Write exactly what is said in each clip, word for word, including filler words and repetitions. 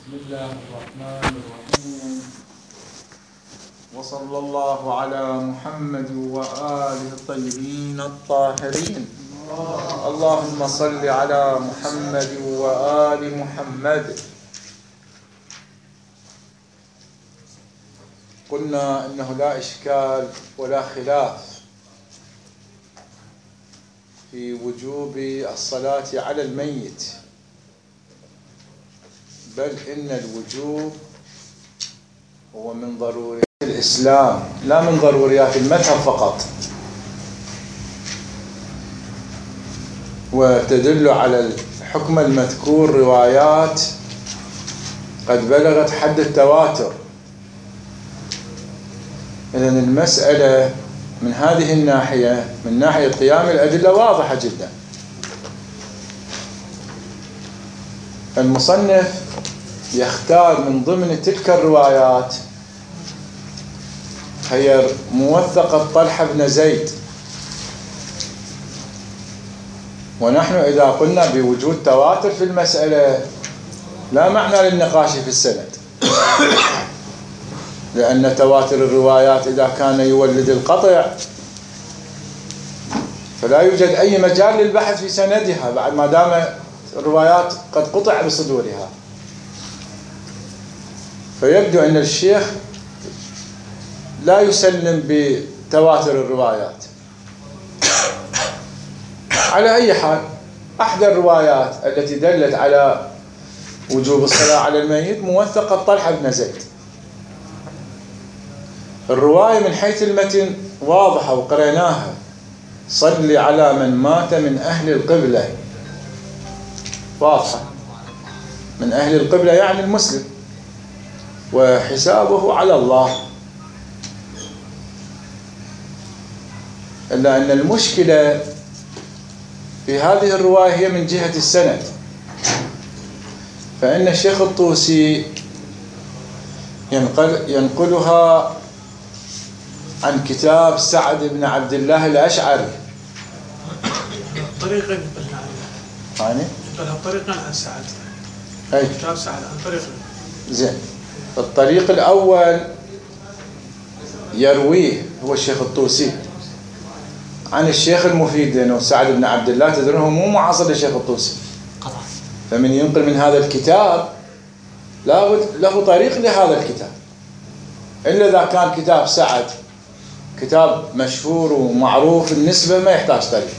بسم الله الرحمن الرحيم، وصلى الله على محمد وآله الطيبين الطاهرين. اللهم صل على محمد وآل محمد. قلنا إنه لا إشكال ولا خلاف في وجوب الصلاة على الميت، بل إن الوجوب هو من ضروريات الإسلام لا من ضروريات المذهب فقط. وتدل على الحكم المذكور روايات قد بلغت حد التواتر. إذن المسألة من هذه الناحية، من ناحية قيام الأدلة، واضحة جدا. المصنف يختار من ضمن تلك الروايات هي موثقة طلحة بن زيد. ونحن إذا قلنا بوجود تواتر في المسألة لا معنى للنقاش في السند، لأن تواتر الروايات إذا كان يولد القطع فلا يوجد أي مجال للبحث في سندها بعد ما دام الروايات قد قطع بصدورها. فيبدو أن الشيخ لا يسلم بتواتر الروايات. على أي حال، أحد الروايات التي دلت على وجوب الصلاة على الميت موثقة طلحة بن زيد. الرواية من حيث المتن واضحة وقرأناها: صل على من مات من أهل القبلة. واضحة، من أهل القبلة يعني المسلم، وحسابه على الله. إلا أن المشكلة في هذه الرواية هي من جهة السند. فإن الشيخ الطوسي ينقل ينقلها عن كتاب سعد بن عبد الله الأشعري. طريقا ينقلها يعني ينقلها طريقا عن سعد. أي كتاب سعد عن طريق. زين. الطريق الأول يرويه هو الشيخ الطوسي عن الشيخ المفيد، لأنه سعد بن عبد الله تدرون هو مو معاصر للشيخ الطوسي، فمن ينقل من هذا الكتاب لابد له طريق لهذا الكتاب. إلا إذا كان كتاب سعد كتاب مشهور ومعروف النسبة ما يحتاج طريق.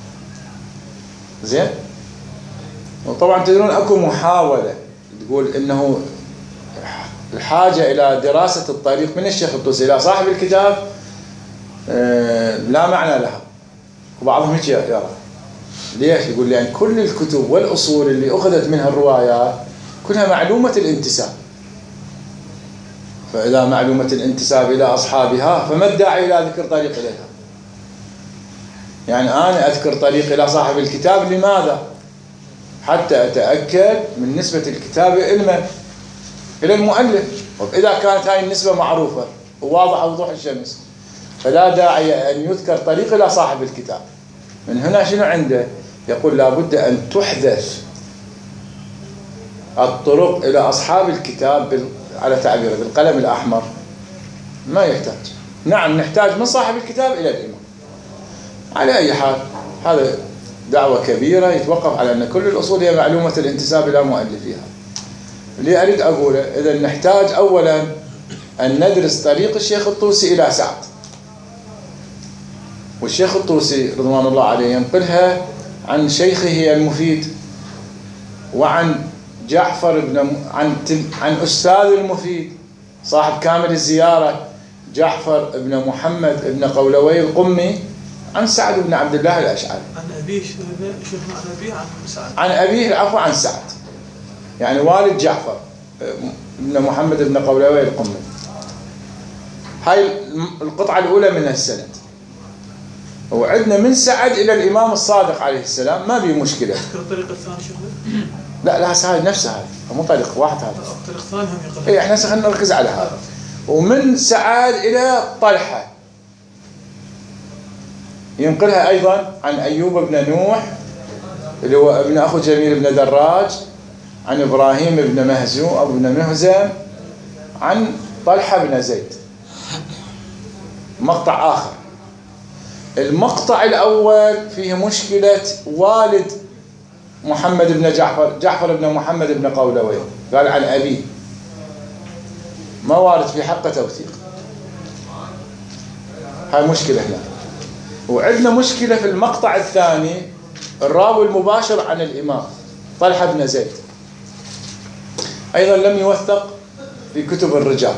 زين. وطبعا تدرون أكو محاولة تقول إنه الحاجة إلى دراسة الطريق من الشيخ الطوسي إلى صاحب الكتاب لا معنى لها، وبعضهم هيك يرى. ليش؟ يقول لأن يعني كل الكتب والأصول اللي أخذت منها الروايات كلها معلومة الانتساب، فإذا معلومة الانتساب إلى أصحابها فما الداعي إلى ذكر طريق إليها؟ يعني أنا أذكر طريق إلى صاحب الكتاب لماذا؟ حتى أتأكد من نسبة الكتاب إلى إلى المؤلف. وإذا كانت هاي النسبة معروفة وواضحة وضوح الشمس فلا داعي أن يذكر طريق إلى صاحب الكتاب. من هنا شنو عنده؟ يقول لابد أن تحدث الطرق إلى أصحاب الكتاب على تعبيره بالقلم الأحمر. ما يحتاج. نعم نحتاج من صاحب الكتاب إلى الإمام. على أي حال هذا دعوة كبيرة يتوقف على أن كل الأصول هي معلومة الانتساب إلى مؤلفيها. اللي أريد أقوله إذا نحتاج أولا أن ندرس طريق الشيخ الطوسي إلى سعد. والشيخ الطوسي رضوان الله عليه ينقلها عن شيخه المفيد وعن جعفر بن عن عن أستاذ المفيد صاحب كامل الزيارة جعفر بن محمد بن قولوي القمي عن سعد بن عبد الله الأشعري. عن أبيه شيخنا عن أبيه عن سعد. عن أبيه العفو عن سعد، يعني والد جعفر بن محمد بن قولوي القمي. هاي القطعة الأولى من السند. وعندنا من سعد إلى الإمام الصادق عليه السلام ما بي مشكلة. تذكر الطريقة الثانية شيخنا؟ لا لا هاي نفسها، هاي مو طريق واحد هذا. الطريق الثاني هم يقولون. إيه إحنا خلينا نركز على هذا. ومن سعد إلى طلحة ينقلها أيضا عن أيوب بن نوح اللي هو ابن أخو جميل بن دراج عن إبراهيم بن مهزوم أو بن مهزم عن طلحة بن زيد. مقطع آخر. المقطع الأول فيه مشكلة والد محمد بن جعفر، جعفر بن محمد بن قولوي، قال عن أبيه، ما وارد في حقه توثيق. هاي مشكلة هنا. وعندنا مشكلة في المقطع الثاني، الراوي المباشر عن الإمام طلحة بن زيد، أيضا لم يوثق في كتب الرجال.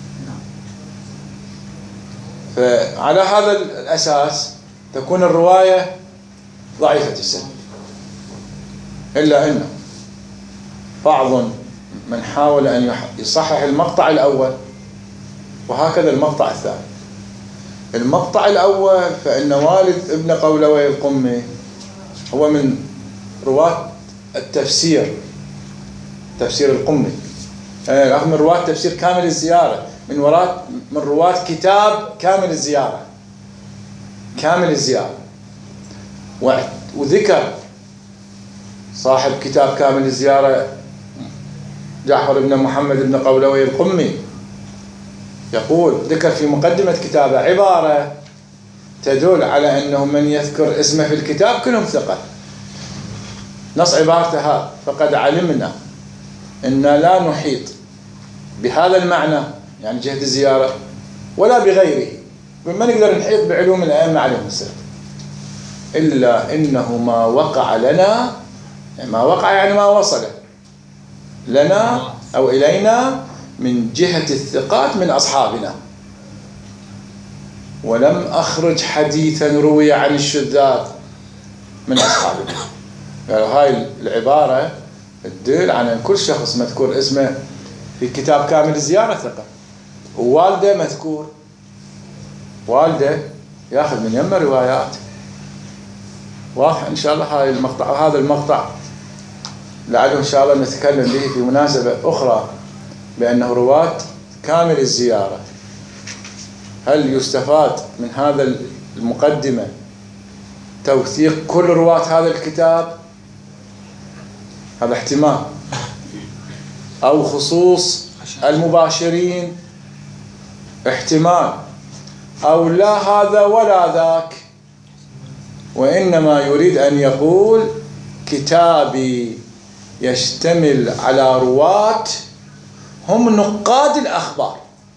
فعلى هذا الأساس تكون الرواية ضعيفة السند. إلا أن بعض من حاول أن يصحح المقطع الأول، وهكذا المقطع الثاني. المقطع الأول فإن والد ابن قولوي القمي هو من رواة التفسير، تفسير القمي، آه من رواة تفسير كامل الزيارة، من وراء من رواة كتاب كامل الزيارة، كامل الزيارة. وذكر صاحب كتاب كامل الزيارة جعفر بن محمد بن قولوي القمي، يقول ذكر في مقدمة كتابه عبارة تدل على أنه من يذكر اسمه في الكتاب كلهم ثقة. نص عبارته هذا: فقد علمنا أن لا نحيط بهذا المعنى، يعني جهة الزيارة، ولا بغيره، ما نقدر نحيط بعلوم الأئمة عليهم السلام، إلا إنه ما وقع لنا، يعني ما وقع يعني ما وصل لنا أو إلينا من جهة الثقات من أصحابنا، ولم أخرج حديثا روي عن الشذاذ من أصحابنا. يعني هاي العبارة تدل على أن كل شخص مذكور اسمه في كتاب كامل الزيارة ثقة، ووالده مذكور، والده ياخذ من يمه روايات. واضح إن شاء الله هاي المقطع، وهذا المقطع لعله إن شاء الله نتكلم به في مناسبة أخرى، بأنه رواة كامل الزيارة. هل يستفاد من هذا المقدمة توثيق كل رواة هذا الكتاب؟ هذا احتمال. أو خصوص المباشرين؟ احتمال. أو لا هذا ولا ذاك، وإنما يريد أن يقول كتابي يشتمل على رواة هم نقاد الأخبار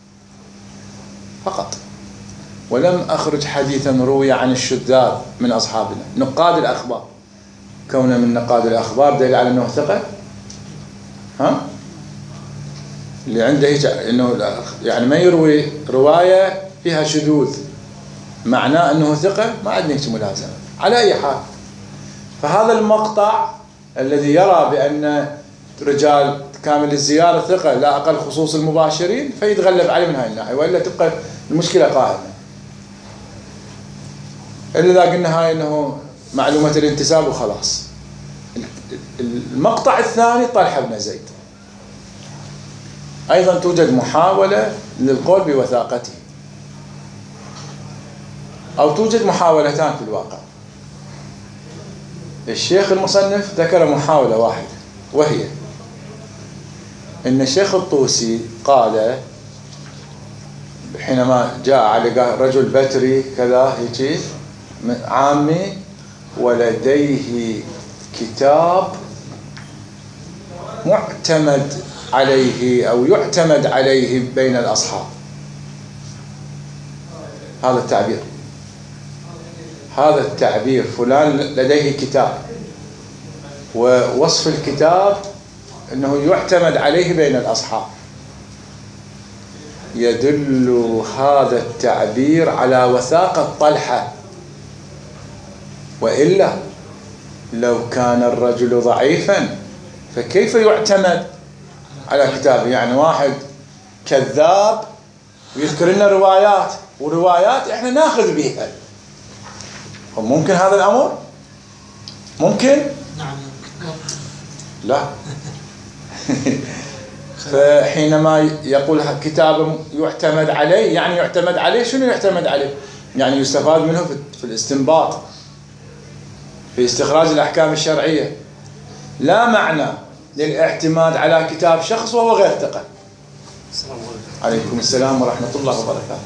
فقط، ولم أخرج حديثا روي عن الشذاذ من أصحابنا. نقاد الأخبار، كونه من نقاد الأخبار دليل على أنه ثقة؟ ها؟ اللي عنده هيك إنه يعني ما يروي رواية فيها شذوذ معناه أنه ثقة، ما عندنا هيك ملازمة. على أي حال، فهذا المقطع الذي يرى بأن رجال كامل الزيارة ثقة لا أقل خصوص المباشرين، فيتغلب عليه من هاي الناحية، وإلا تبقى المشكلة قائمة. إلا إذا قلنا هاي أنه معلومة الانتساب وخلاص. المقطع الثاني طلحة بن زيد، أيضا توجد محاولة للقول بوثاقته، أو توجد محاولتان في الواقع. الشيخ المصنف ذكر محاولة واحدة، وهي إن الشيخ الطوسي قال حينما جاء على رجل بتري كذا هيك عامي ولديه كتاب معتمد عليه أو يعتمد عليه بين الأصحاب، هذا التعبير، هذا التعبير فلان لديه كتاب، ووصف الكتاب أنه يعتمد عليه بين الأصحاب، يدل هذا التعبير على وثاقة طلحة. وإلا لو كان الرجل ضعيفا فكيف يعتمد على كتابه؟ يعني واحد كذاب ويذكر لنا روايات، وروايات احنا ناخذ بها، ممكن هذا الأمر؟ ممكن؟ نعم. لا. فحينما يقول كتاب يعتمد عليه، يعني يعتمد عليه، شنو يعتمد عليه؟ يعني يستفاد منه في الاستنباط، في استخراج الأحكام الشرعية. لا معنى للاعتماد على كتاب شخص وهو غير ثقة. السلام عليكم. عليكم السلام ورحمة الله وبركاته.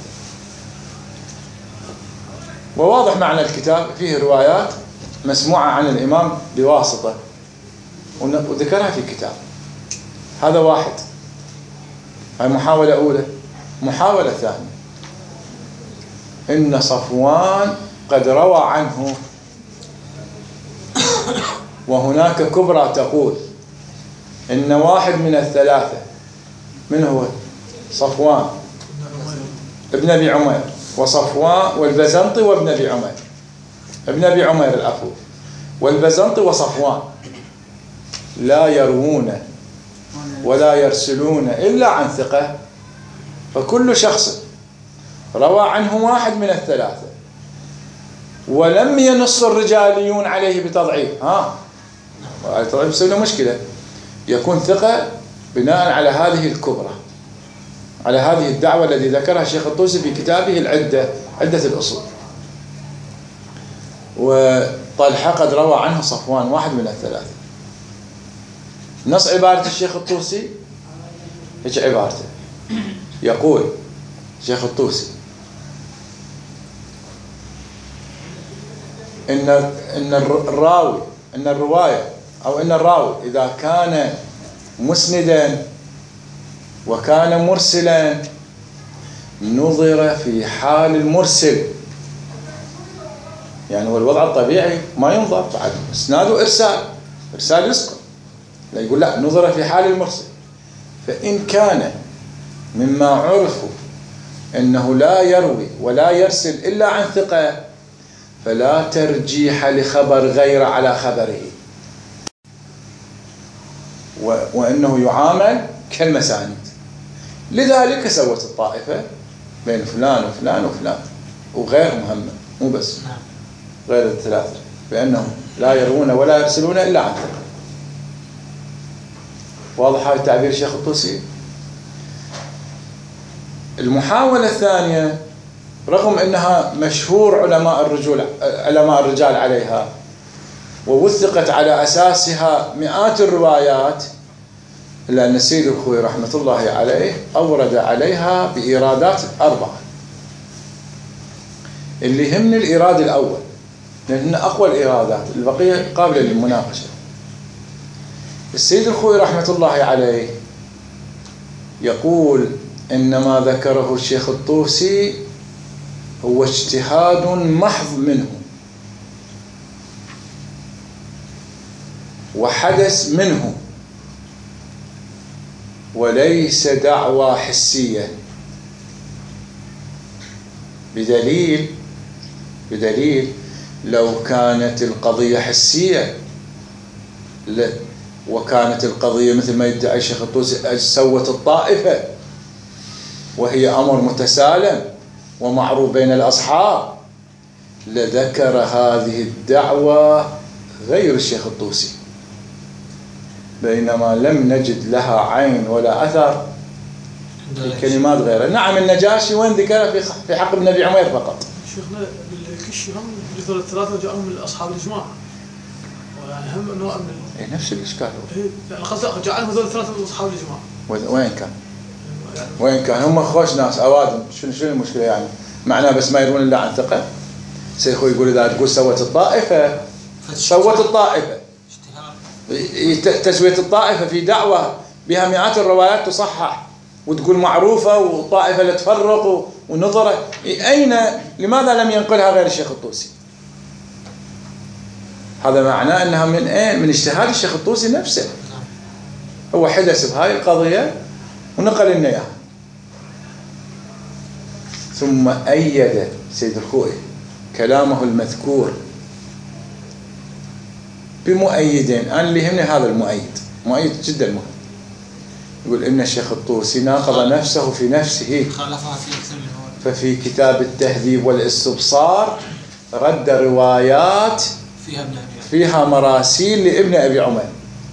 وواضح معنى الكتاب، فيه روايات مسموعة عن الإمام بواسطة وذكرها في كتاب. هذا واحد، هاي محاولة أولى. محاولة ثانية، إن صفوان قد روى عنه، وهناك كبرى تقول إن واحد من الثلاثة، من هو؟ صفوان ابن أبي عمير، وصفوان والبزنطي وابن أبي عمير، ابن أبي عمير العفو، والبزنطي وصفوان لا يروون ولا يرسلون إلا عن ثقة. فكل شخص روى عنه واحد من الثلاثة ولم ينص الرجاليون عليه بتضعيف، ها تضعيف يسوي له مشكلة، يكون ثقة بناء على هذه الكبرى، على هذه الدعوة التي ذكرها الشيخ الطوسي في كتابه العدة، عدة الأصول. وطلحة قد روى عنه صفوان واحد من الثلاثة. نص عبارة الشيخ الطوسي هيك عبارته، يقول الشيخ الطوسي إن إن الراوي إن الرواية أو إن الراوي إذا كان مسندا وكان مرسلا نظر في حال المرسل. يعني هو الوضع الطبيعي ما ينظر بعد اسناده ارسال، ارسال يسقط، لا يقول لا، نظر في حال المرسل. فإن كان مما عرفوا أنه لا يروي ولا يرسل إلا عن ثقة فلا ترجيح لخبر غير على خبره، وأنه يعامل كالمساند. لذلك سوت الطائفة بين فلان وفلان وفلان وغيرهم هم، مو بس غير الثلاثة، بأنهم لا يروون ولا يرسلون إلا عن ثقة. واضح هذا تعبير الشيخ الطوسي؟ المحاولة الثانية، رغم أنها مشهور علماء الرجال علماء الرجال عليها ووثقت على أساسها مئات الروايات، إلا أن السيد الخوئي رحمة الله عليه أورد عليها بإيرادات أربعة. اللي يهمني الإيراد الأول لأن أقوى الإيرادات، البقية قابلة للمناقشة. السيد الخوئي رحمة الله عليه يقول إن ما ذكره الشيخ الطوسي هو اجتهاد محض منه وحدث منه وليس دعوى حسية، بدليل بدليل لو كانت القضية حسية وكانت القضية مثل ما يدعي الشيخ الطوسي سوت الطائفة وهي أمر متسالم ومعروف بين الأصحاب لذكر هذه الدعوة غير الشيخ الطوسي، بينما لم نجد لها عين ولا أثر في كلمات غيرها. نعم النجاشي وين ذكرها في حق ابن أبي عمير فقط. شيخنا بالكشي هم هذول الثلاثة جاءهم من أصحاب الإجماع، ويعني هم نوع من إيه نفس الإشكال هو. يعني قصدي جاءهم هذول الثلاثة من أصحاب الإجماع. وين كان؟ وين كان؟ هم خوش ناس أوادم، شنو شنو المشكلة يعني؟ معناه بس ما يرون إلا عن ثقة. سيخو يقول إذا تقول سوت الطائفة سوت الطائفة، تسوية الطائفة في دعوة بها مئات الروايات تصحح وتقول معروفة والطائفة لا تفرق ونظرة، أين لماذا لم ينقلها غير الشيخ الطوسي؟ هذا معناه أنها من إيه؟ من اجتهاد الشيخ الطوسي نفسه. هو حدث بهاي القضية ونقل لنا إياها. ثم أيد سيد الخوئي كلامه المذكور بمؤيدين. أنا اللي يهمني هذا المؤيد، مؤيد جدا مهم. يقول إن الشيخ الطوسي ناقض نفسه في نفسه ففي كتاب التهذيب والاستبصار رد روايات فيها مراسيل لابن أبي عمير.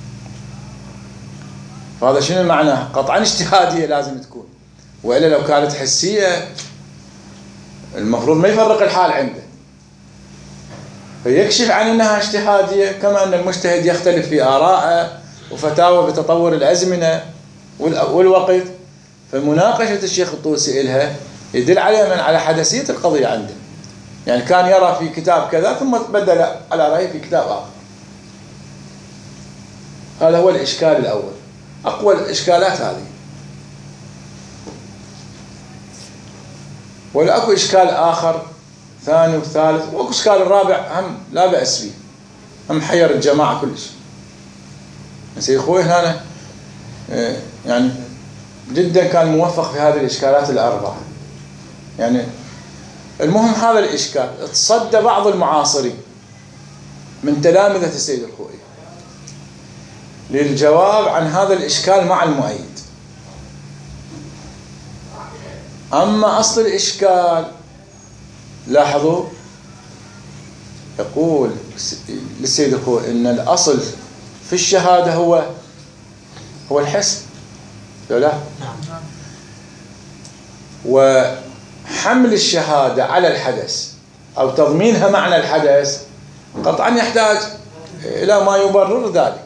فهذا شنو معناه؟ قطعا اجتهادية لازم تكون، وإلا لو كانت حسية المفروض ما يفرق الحال عنده، فيكشف عن أنها اجتهادية، كما أن المجتهد يختلف في آرائه وفتاوى بتطور الأزمنة والوقت. فمناقشة الشيخ الطوسي إلها يدل على من على حدثية القضية عنده. يعني كان يرى في كتاب كذا ثم بدل على رأيه في كتاب آخر. هذا هو الإشكال الأول، أقوى الإشكالات هذه. ولا أكو إشكال آخر ثاني وثالث، وأكو إشكال الرابع هم لا بأس فيه، هم حير الجماعة كلش. سيد خوي هنا يعني جدا كان موفق في هذه الإشكالات الأربعة. يعني المهم هذا الإشكال تصدى بعض المعاصرين من تلامذة السيد الخوئي للجواب عن هذا الإشكال مع المؤيد. أما أصل الإشكال لاحظوا يقول للسيد الخوئي إن الأصل في الشهادة هو هو الحسن، لا؟ وحمل الشهادة على الحدث أو تضمينها معنى الحدث قطعا يحتاج إلى ما يبرر ذلك،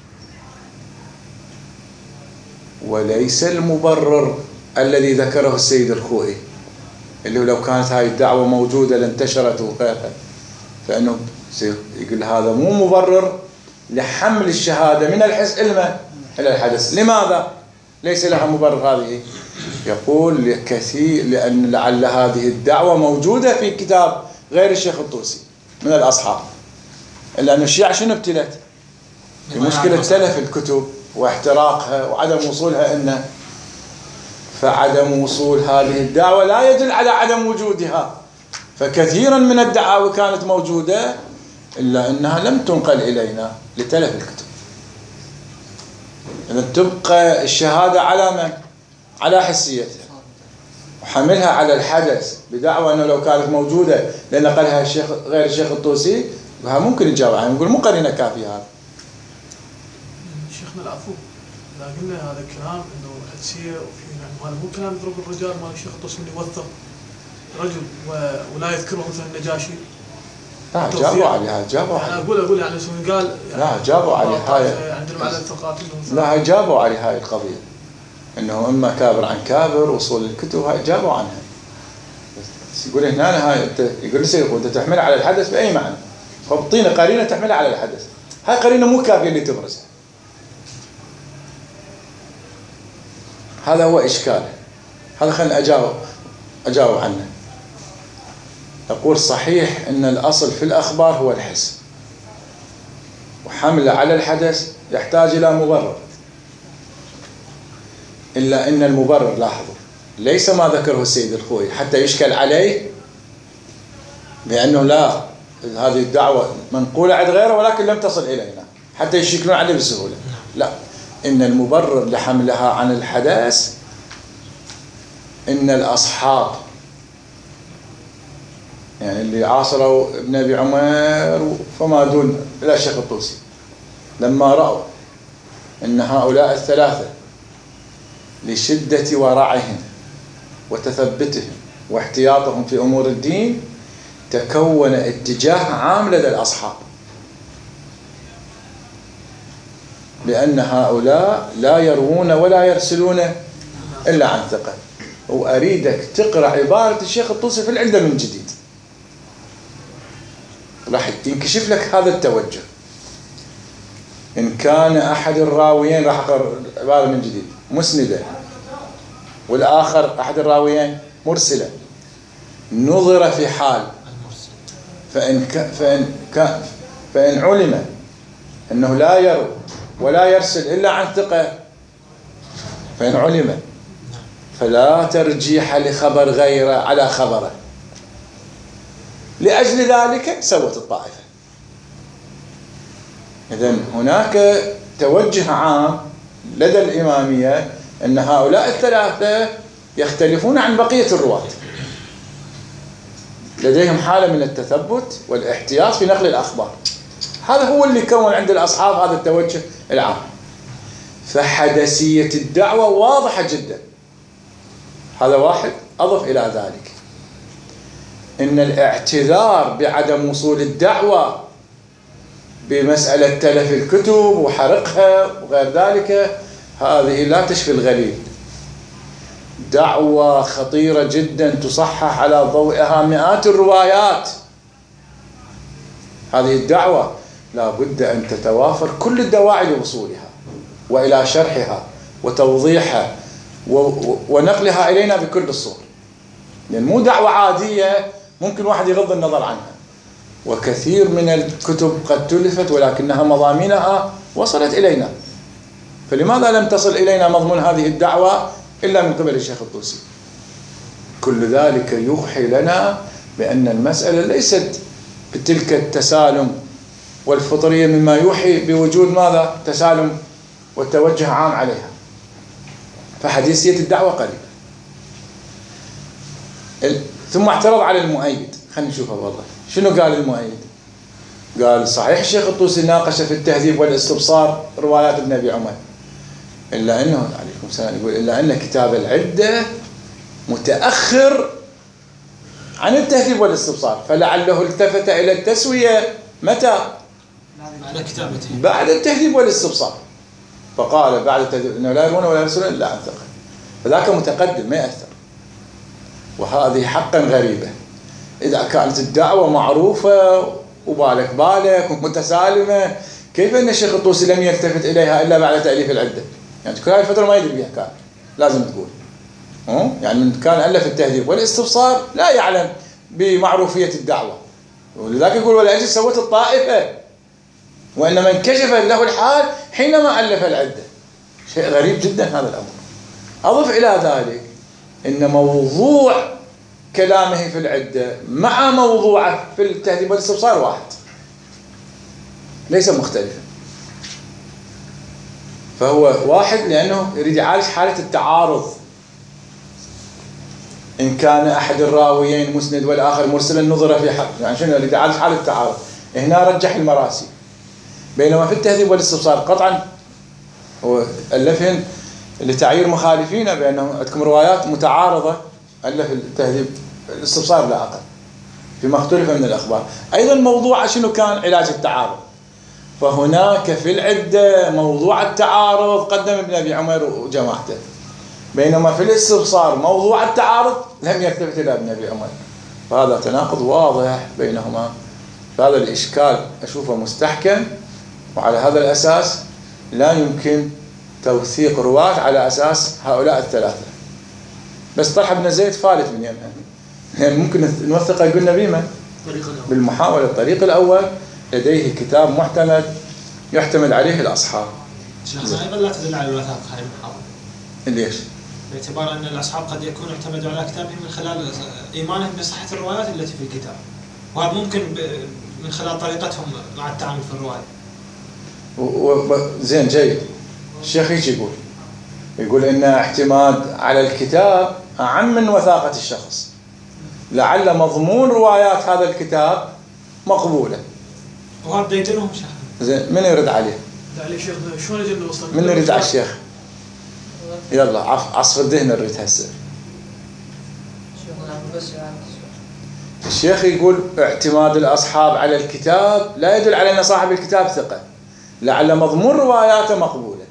وليس المبرر الذي ذكره السيد الخوئي اللي لو كانت هاي الدعوة موجودة لانتشرت وغيرها، فإنه يقول هذا مو مبرر لحمل الشهادة من الحس إلى إلى الحدث. لماذا ليس لها مبرر هذه؟ يقول لكثير لأن لعل هذه الدعوة موجودة في كتاب غير الشيخ الطوسي من الأصحاب، إلا أن الشيعة شنو ابتلت؟ بمشكلة تلف الكتب واحتراقها وعدم وصولها إنه، فعدم وصول هذه الدعوة لا يدل على عدم وجودها. فكثيرا من الدعاوى كانت موجودة إلا أنها لم تنقل إلينا لتلف الكتب. إذا تبقى الشهادة على من؟ على حسيتها، وحملها على الحدث بدعوى أنه لو كانت موجودة لأن قالها الشيخ غير الشيخ الطوسي ممكن نجاوب عنها، نقول مو قرينة كافية هذا. شيخنا العفو، إذا قلنا هذا الكلام إنه حدسية وفي يعني هذا مو كلام يضرب الرجال مال الشيخ الطوسي من يوثق رجل ولا يذكره مثلا النجاشي. لا جابوا عليها، جابوا عليها. أنا أقول أقول يعني شو قال. يعني لا جابوا عليها هاي. عندنا على الثقافة. لا جابوا عليها هاي القضية، إنه إما كابر عن كابر وصول الكتب، هاي جابوا عنها. بس يقول هنا هاي يقول لي أنت تحملها على الحدث بأي معنى؟ فبطينا قرينة تحملها على الحدث، هاي قرينة مو كافية اللي تبرزها. هذا هو إشكاله، هذا خلنا أجاوب أجاوب عنه. أقول صحيح أن الأصل في الأخبار هو الحس، وحمله على الحدث يحتاج إلى مبرر، إلا أن المبرر لاحظوا ليس ما ذكره السيد الخوئي حتى يشكل عليه بأنه لا هذه الدعوة منقولة عند غيره ولكن لم تصل إلينا حتى يشكلون عليه بسهولة. لا، إن المبرر لحملها عن الحدث إن الأصحاب يعني اللي عاصروا ابن أبي عمر فما دون إلى الشيخ الطوسي لما رأوا أن هؤلاء الثلاثة لشدة ورعهم وتثبتهم واحتياطهم في أمور الدين تكون اتجاه عام لدى الأصحاب بأن هؤلاء لا يروون ولا يرسلون إلا عن ثقة. وأريدك تقرأ عبارة الشيخ الطوسي في العدة من جديد راح ينكشف لك هذا التوجه. إن كان أحد الراويين راح أقرأ عبارة من جديد مسندة والآخر أحد الراويين مرسلة، نظر في حال فإن ك فإن ك فإن علم أنه لا يروي ولا يرسل إلا عن ثقة، فإن علم فلا ترجيح لخبر غيره على خبره. لأجل ذلك سوت الطائفة. إذن هناك توجه عام لدى الإمامية أن هؤلاء الثلاثة يختلفون عن بقية الرواة، لديهم حالة من التثبت والاحتياط في نقل الأخبار. هذا هو اللي كون عند الأصحاب هذا التوجه العام. فحدثية الدعوة واضحة جدا. هذا واحد. أضف إلى ذلك إن الاعتذار بعدم وصول الدعوة بمسألة تلف الكتب وحرقها وغير ذلك، هذه لا تشفي الغليل. دعوة خطيرة جدا تصحح على ضوئها مئات الروايات. هذه الدعوة لا بد أن تتوافر كل الدواعي لوصولها وإلى شرحها وتوضيحها ونقلها إلينا بكل الصور، لأن مو دعوة عادية ممكن واحد يغض النظر عنها. وكثير من الكتب قد تلفت ولكنها مضامينها وصلت إلينا، فلماذا لم تصل إلينا مضمون هذه الدعوة إلا من قبل الشيخ الطوسي؟ كل ذلك يوحي لنا بأن المسألة ليست بتلك التسالم والفطرية، مما يوحي بوجود ماذا؟ تسالم والتوجه عام عليها، فحديثية الدعوة قليلة. ثم اعترض على المؤيد. خلينا نشوفه والله شنو قال المؤيد. قال صحيح الشيخ الطوسي ناقش في التهذيب والاستبصار روايات ابن أبي عمر، إلا أنه عليكم السلام يقول إلا أن كتاب العدة متأخر عن التهذيب والاستبصار، فلعله التفت إلى التسوية متى؟ بعد كتابته، بعد التهذيب والاستبصار، فقال بعد التهذيب إنه لا يرون ولا يرسلون إلا عن ثقة، فذاك متقدم ما يأثر. وهذه حقا غريبة إذا كانت الدعوة معروفة وبالك بالك ومتسالمة، كيف أن الشيخ الطوسي لم يلتفت إليها إلا بعد تأليف العدة؟ يعني كل هذه الفترة ما يدري بها، كان لازم تقول يعني من كان ألف التهذيب والاستبصار لا يعلم بمعروفية الدعوة، ولذلك يقول ولأجل سوت الطائفة، وإنما انكشف له الحال حينما ألف العدة. شيء غريب جدا هذا الأمر. أضف إلى ذلك إن موضوع كلامه في العدة مع موضوعه في التهذيب والاستبصار واحد، ليس مختلفا. فهو واحد لأنه يريد يعالج حالة التعارض، إن كان أحد الراويين مسند والآخر مرسلا نظر في حق، يعني شنو يريد يعالج حالة التعارض. هنا رجح المراسي، بينما في التهذيب والاستبصار قطعا هو ألفهن لتعيير مخالفين بأنهم عندكم روايات متعارضة، ألف التهذيب الاستبصار لا أقل فيما اختلف من الأخبار. أيضا موضوع شنو كان؟ علاج التعارض. فهناك في العدة موضوع التعارض قدم ابن أبي عمر وجماعته، بينما في الاستبصار موضوع التعارض لم يلتفت إلى ابن أبي عمر، فهذا تناقض واضح بينهما. فهذا الإشكال أشوفه مستحكم، وعلى هذا الأساس لا يمكن توثيق رواة على أساس هؤلاء الثلاثة. بس طلحة بن زيد فالت من يمها، يعني ممكن نوثقه قلنا بما بالمحاولة. الطريق الأول لديه كتاب محتمل يحتمل عليه الأصحاب. شيخنا أيضا لا تدل على الوثاقة هذه المحاولة. ليش؟ باعتبار أن الأصحاب قد يكون اعتمدوا على كتابهم من خلال إيمانهم بصحة الروايات التي في الكتاب، وهذا ممكن من خلال طريقتهم مع التعامل في الرواية. زين جيد. الشيخ ايش يقول؟ يقول إن اعتماد على الكتاب أعم من وثاقة الشخص، لعل مضمون روايات هذا الكتاب مقبولة. وهذا يدلهم شيخ. زين من يرد عليه؟ عليه شيخ شلون يجي نوصل؟ من يرد على الشيخ؟ يلا عصف الدهن نريد هسه. الشيخ يقول اعتماد الأصحاب على الكتاب لا يدل على أن صاحب الكتاب ثقة، لعل مضمون رواياته مقبولة.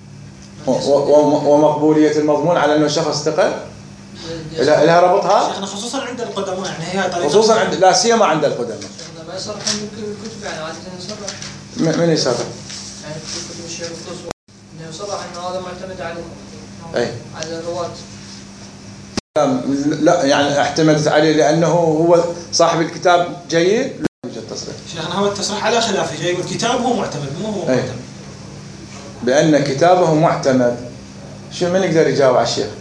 ومقبولية المضمون على أنه شخص ثقة لها ربطها شيخنا خصوصا عند القدماء، يعني هي طريقة خصوصا عند لا سيما عند القدماء. ما يصرح من الكتب، يعني عادة يصرح. من يصرح؟ يعني في كتب الشيخ الطوسي انه يصرح انه هذا معتمد عليه. أي. على الرواة. لا يعني اعتمدت عليه لأنه هو صاحب الكتاب جيد. لا يوجد تصريح. شيخنا هو التصريح على خلافه، جاي والكتاب هو معتمد مو هو معتمد. بأن كتابه معتمد. شو من يقدر يجاوب على الشيخ؟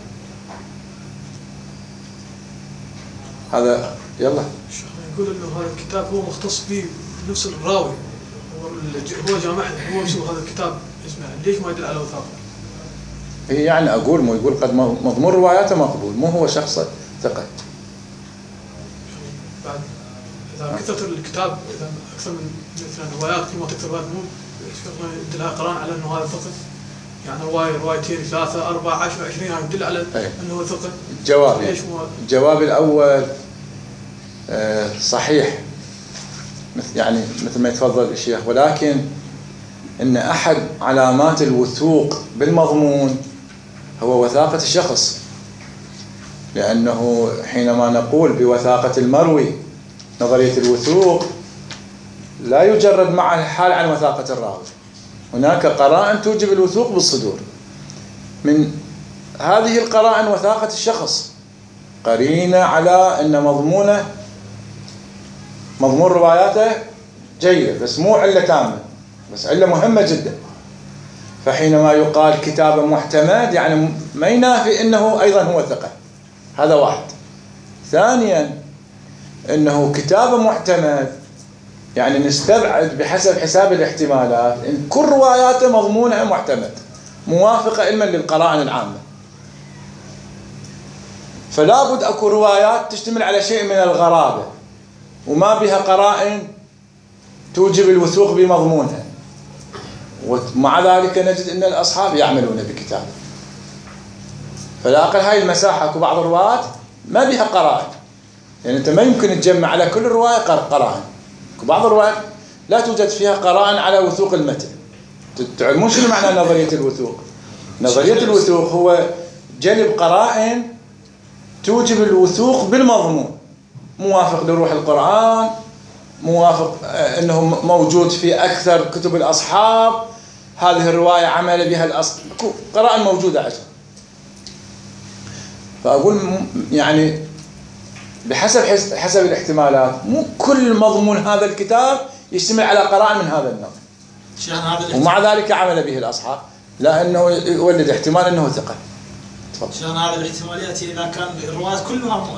هذا يلا. الشيخ يقول إنه هذا الكتاب هو مختص به نفس الراوي، هو جامع هو شو هذا الكتاب اسمه، ليش ما يدل على وثاقة؟ هي يعني أقول مو يقول قد مضمون رواياته مقبول، مو هو شخص ثقة. بعد إذا كثرت الكتاب إذا أكثر من مثلا روايات، كل ما تكثر روايات مو يدل على قرآن على إنه هذا ثقة، يعني رواية روايتين ثلاثة أربعة عشرة عشرين هاي يدل على أنه ثقة. الجواب الجواب الأول صحيح يعني مثل ما يتفضل الشيخ، ولكن إن أحد علامات الوثوق بالمضمون هو وثاقة الشخص، لأنه حينما نقول بوثاقة المروي نظرية الوثوق لا يجرد مع الحال عن وثاقة الراوي، هناك قرائن توجب الوثوق بالصدور. من هذه القرائن وثاقة الشخص، قرينة على أن مضمونه مضمون رواياته جيدة، بس مو علة تامة، بس علة مهمة جدا. فحينما يقال كتاب محتمد يعني ما ينافي أنه أيضا هو ثقة، هذا واحد. ثانيا أنه كتاب محتمد يعني نستبعد بحسب حساب الاحتمالات إن كل رواياته مضمونها محتمد موافقة علما للقرائن العامة، فلا بد أكو روايات تشتمل على شيء من الغرابة وما بها قرائن توجب الوثوق بمضمونها، ومع ذلك نجد أن الأصحاب يعملون بكتابه. فلا أقل هاي المساحة أكو بعض الروايات ما بها قرائن، يعني أنت ما يمكن تجمع على كل رواية قرائن. أكو بعض الروايات لا توجد فيها قرائن على وثوق المتن. تعلمون شنو معنى نظرية الوثوق؟ نظرية الوثوق هو جلب قرائن توجب الوثوق بالمضمون، موافق لروح القرآن، موافق أنه موجود في أكثر كتب الأصحاب، هذه الرواية عمل بها الأصل، قرائن موجودة عشان. فأقول يعني بحسب حسب الاحتمالات مو كل مضمون هذا الكتاب يشتمل على قرائن من هذا النوع، ومع ذلك عمل به الأصحاب لأنه يولد احتمال أنه ثقة. شلون هذا الاحتمال يأتي إذا كان الروايات كلها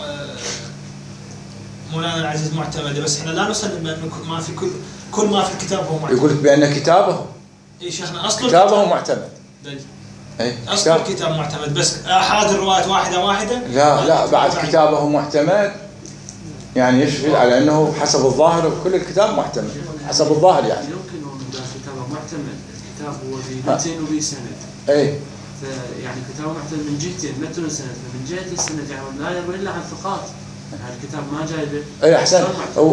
مولانا العزيز معتمدة، بس احنا لا نسلم بأنه ما في كل كل ما في الكتاب هو معتمد. يقول لك بأن كتابه إيه شيخنا أصل كتابه معتمد. أي أصل الكتاب معتمد، بس أحد الروايات واحدة واحدة. لا لا بعد كتابه معتمد يعني يشفي على أنه حسب الظاهر كل الكتاب معتمد حسب الظاهر. يعني يمكن أن كتابه معتمد، الكتاب هو بمتن وبسند. أي يعني كتابه معتمد من جهتين، متن وسند، فمن جهة السند يعني لا يروي إلا عن ثقات، يعني الكتاب ما جايبه. اي احسن.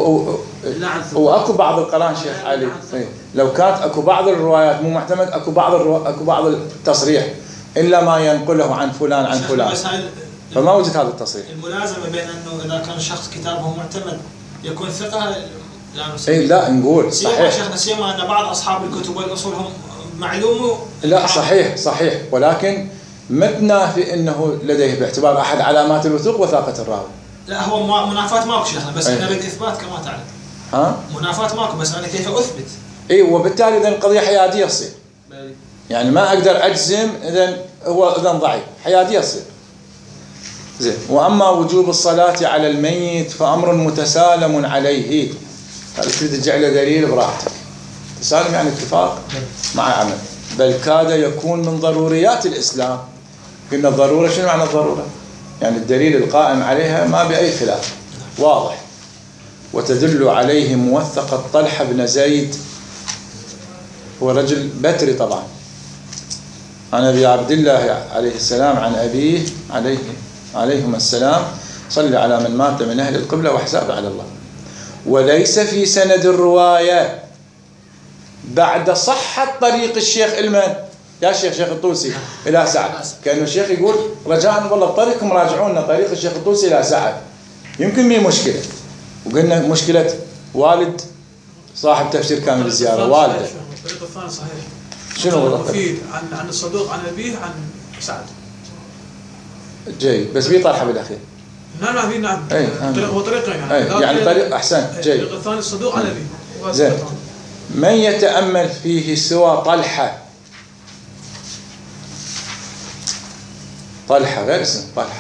واكو بعض القرائن شيخ علي لو كانت اكو بعض الروايات مو معتمد، اكو بعض الرو... اكو بعض التصريح الا ما ينقله عن فلان عن فلان، فما وجد هذا التصريح. الملازمه بين انه اذا كان شخص كتابه معتمد يكون ثقه لا اي لا نقول صحيح شيخنا، سيما ان بعض اصحاب الكتب والاصول هم معلومه. لا صحيح صحيح، ولكن ما تنافي انه لديه باعتبار احد علامات الوثوق وثاقه الراوي. لا هو منافات ماكو شيخنا، بس انا نريد اثبات كما تعلم. ها؟ منافات ماكو، بس انا كيف اثبت؟ اي وبالتالي اذا القضيه حياديه تصير. يعني ما اقدر اجزم اذا هو اذا ضعيف، حياديه تصير. زين. واما وجوب الصلاه على الميت فامر متسالم عليه. هذا تريد تجعله دليل براحتك. تسالم يعني اتفاق مع عمل، بل كاد يكون من ضروريات الاسلام. قلنا الضروره، شنو معنى الضروره؟ يعني الدليل القائم عليها ما بأي خلاف واضح. وتدل عليه موثقة طلحة بن زيد، هو رجل بتري طبعا، عن أبي عبد الله عليه السلام عن أبيه عليه عليهما السلام صلى على من مات من أهل القبلة وحساب على الله. وليس في سند الرواية بعد صحة طريق الشيخ المن يا شيخ شيخ الطوسي إلى سعد، كأنه الشيخ يقول رجاء والله بطريقكم راجعونا طريق الشيخ الطوسي إلى سعد، يمكن مي مشكلة. وقلنا مشكلة والد صاحب تفسير كامل الزيارة والده. الطريق الثاني صحيح. شنو هو المفيد عن عن الصدوق عن أبيه عن سعد. جيد، بس بي طرحة بالأخير. نعم نعم نعم. أي هو طريقين يعني. أي يعني طريق أحسن. جيد. الطريق الثاني الصدوق عن أبيه. زين. من يتأمل فيه سوى طلحة، طلحة غير اسم طلحة،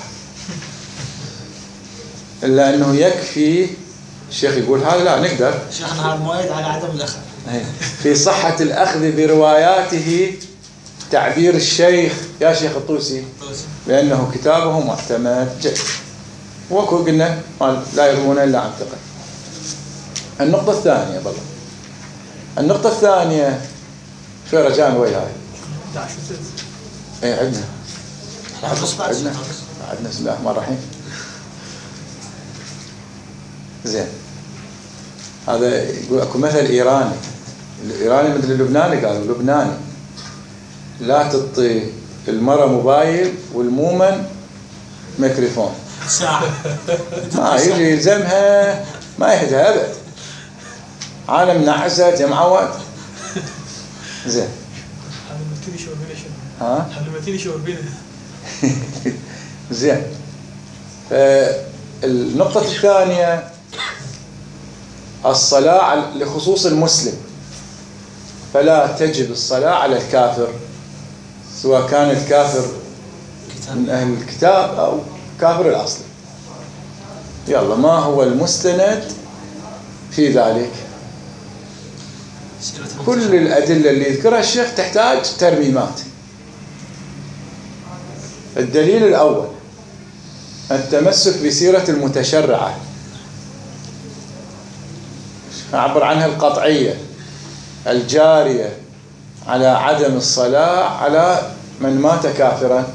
إلا أنه يكفي الشيخ يقول هذا لا نقدر شيخنا هذا مؤيد على عدم الأخذ في صحة الأخذ برواياته. تعبير الشيخ يا شيخ الطوسي بأنه كتابه معتمد. جيد. وكو قلنا لا يروون إلا عن ثقة. النقطة الثانية بالله النقطة الثانية في رجاء وياي. اي عندنا عندنا عندنا بسم الله الرحمن الرحيم. زين. هذا يقول اكو مثل ايراني، الايراني مثل اللبناني، قالوا لبناني لا تعطي المرأة موبايل والمومن ميكروفون ساعة ما يجي يلزمها ما يهدها ابد، عالم نعست يا معود. زين علمتني شو بينا شو ها علمتني شو بينا. زين. فالنقطة الثانية الصلاة لخصوص المسلم، فلا تجب الصلاة على الكافر سواء كان الكافر من أهل الكتاب أو كافر الأصل. يلا ما هو المستند في ذلك؟ كل الأدلة اللي يذكرها الشيخ تحتاج ترميمات. الدليل الأول التمسك بسيرة المتشرعة، أعبر عنها القطعية الجارية على عدم الصلاة على من مات كافرا.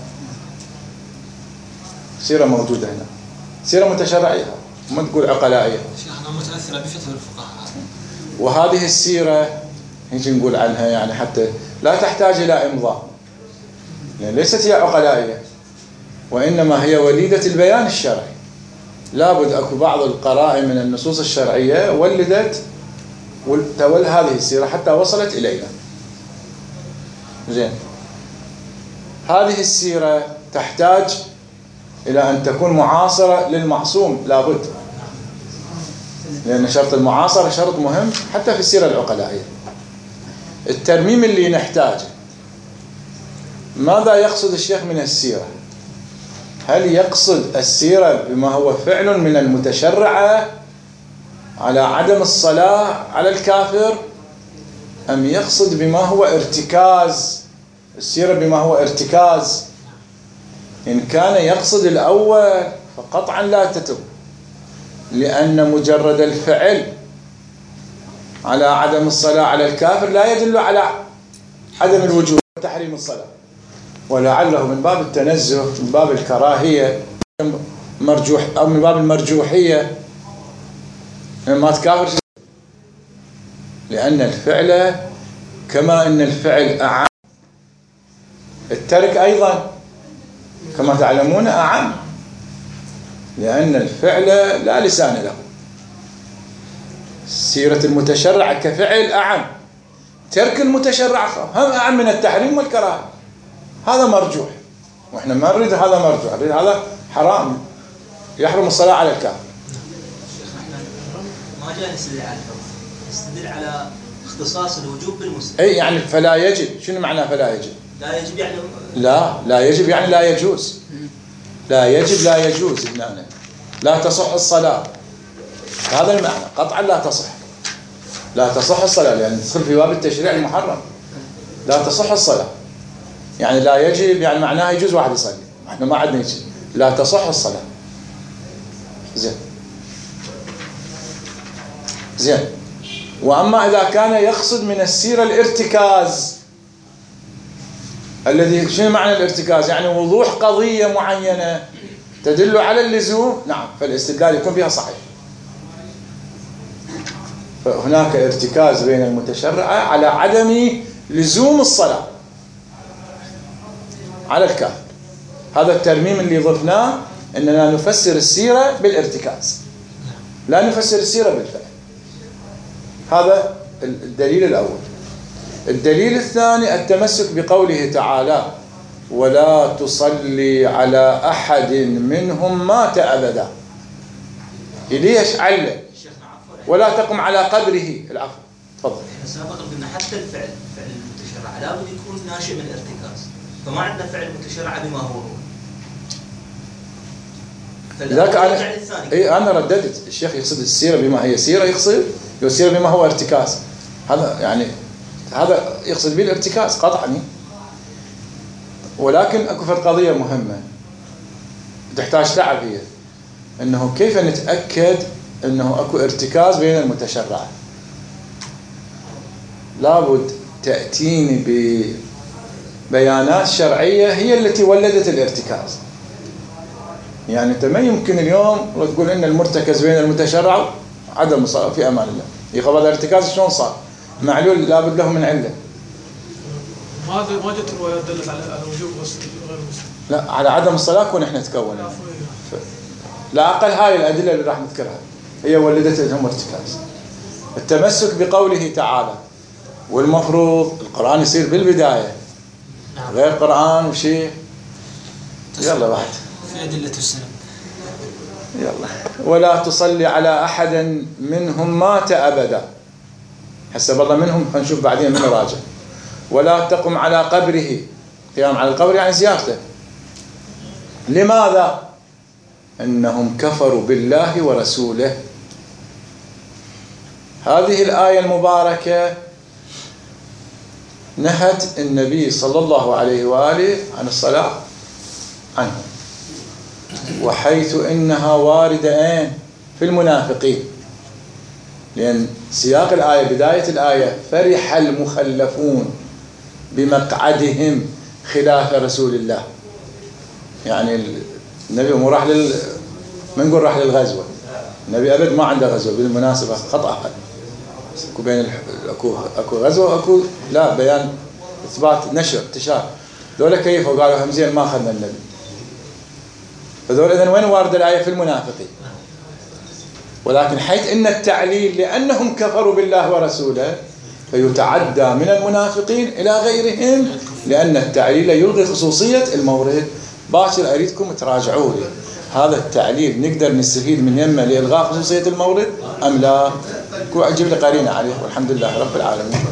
سيرة موجودة هنا، سيرة متشرعية ما تقول عقلائية. شيخنا متأثرة بفتوى الفقهاء، وهذه السيرة نجي نقول عنها يعني حتى لا تحتاج إلى إمضاء، يعني ليست هي عقلائية وإنما هي وليدة البيان الشرعي. لابد أكو بعض القرائن من النصوص الشرعية ولدت تول هذه السيرة حتى وصلت إلينا. زين، هذه السيرة تحتاج إلى أن تكون معاصرة للمعصوم لابد، لأن شرط المعاصرة شرط مهم حتى في السيرة العقلائية. الترميم اللي نحتاجه، ماذا يقصد الشيخ من السيرة؟ هل يقصد السيرة بما هو فعل من المتشرعة على عدم الصلاة على الكافر، أم يقصد بما هو ارتكاز السيرة بما هو ارتكاز؟ إن كان يقصد الأول فقطعا لا تتم، لأن مجرد الفعل على عدم الصلاة على الكافر لا يدل على عدم الوجوب وتحريم الصلاة، ولعله من باب التنزه من باب الكراهية مرجوح أو من باب المرجوحية ما تكافر، لأن الفعل كما أن الفعل أعم، الترك أيضا كما تعلمون أعم، لأن الفعل لا لسان له. سيرة المتشرع كفعل أعم، ترك المتشرع هم أعم من التحريم والكراهة. هذا مرجوح، وإحنا ما نريد هذا مرجوح، نريد هذا حرام يحرم الصلاة على الكافر. ما جاء نستدل على الحكم، نستدل على اختصاص الوجوب بالمسلم. أي يعني فلا يجب، شنو معنى فلا يجب؟ لا يجب يعني لا لا يجب يعني لا يجوز، لا يجب لا يجوز هنا، لا تصح الصلاة، هذا المعنى قطعا لا تصح، لا تصح الصلاة، لأن تدخل في باب التشريع المحرم، لا تصح الصلاة. يعني لا يجب يعني معناها يجوز واحد يصلي، احنا ما عندنا يجب، لا تصح الصلاة. زين زين. وأما إذا كان يقصد من السيرة الارتكاز، الذي شنو معنى الارتكاز؟ يعني وضوح قضية معينة تدل على اللزوم، نعم، فالاستدلال يكون بها صحيح. فهناك ارتكاز بين المتشرعة على عدم لزوم الصلاة على الكافر. هذا الترميم اللي ضفناه، أننا نفسر السيرة بالارتكاز، لا نفسر السيرة بالفعل. هذا الدليل الأول. الدليل الثاني التمسك بقوله تعالى: ولا تصلي على أحد منهم مات أبدا. ليش علّ ولا تقم على قبره؟ العفو، تفضل. احنا سابقا قلنا حتى الفعل فعل المتشرع لابد يكون ناشئ من الارتكاز، فما عندنا فعل متشرع بما هو هو. لذلك أنا إيه أنا رددت الشيخ يقصد السيرة بما هي سيرة، يقصد السيرة بما هو ارتكاز، هذا يعني هذا يقصد به الارتكاز قطعا. ولكن اكو فرق قضية مهمة تحتاج تعب، هي انه كيف نتأكد انه اكو ارتكاز بين المتشرعة. لابد تأتيني ببيانات شرعية هي التي ولدت الارتكاز. يعني انت ما يمكن اليوم تقول ان المرتكز بين المتشرع عدم الصلاة، في امان الله، يخبر الارتكاز شلون صار؟ معلول لابد له من عله. ما ما جت روايات دلت على على وجوب غسل غير المسلم. لا، على عدم الصلاه كون احنا تكون. لا اقل هاي الادله اللي راح نذكرها هي ولدت لهم ارتكاز. التمسك بقوله تعالى، والمفروض القرآن يصير بالبداية غير قرآن وشيء. يلا واحد في أدلة السنة. يلا. ولا تصلي على أحد منهم مات أبدا. هسه والله منهم هنشوف بعدين من راجع. ولا تقم على قبره. قيام على القبر يعني زيارته. لماذا؟ إنهم كفروا بالله ورسوله. هذه الآية المباركة نهت النبي صلى الله عليه وآله عن الصلاة عنهم، وحيث إنها واردة أين؟ في المنافقين، لأن سياق الآية بداية الآية فرح المخلفون بمقعدهم خلاف رسول الله. يعني النبي مو راح لل ما نقول راح للغزوة، النبي أبد ما عنده غزوة بالمناسبة، خطأ. اكو بين اكو اكو غزوه واكو لا بيان اثبات نشر انتشار. ذولا كيفوا قالوا هم زين ما اخذنا النبي. فذول اذا وين وارد الايه؟ في المنافقين. ولكن حيث ان التعليل لانهم كفروا بالله ورسوله فيتعدى من المنافقين الى غيرهم، لان التعليل يلغي خصوصيه المورد. باكر اريدكم تراجعوا لي هذا التعليل نقدر نستفيد من يمه لإلغاء خصوصية المورد أم لا؟ أجيب لي قرينة عليه. والحمد لله رب العالمين.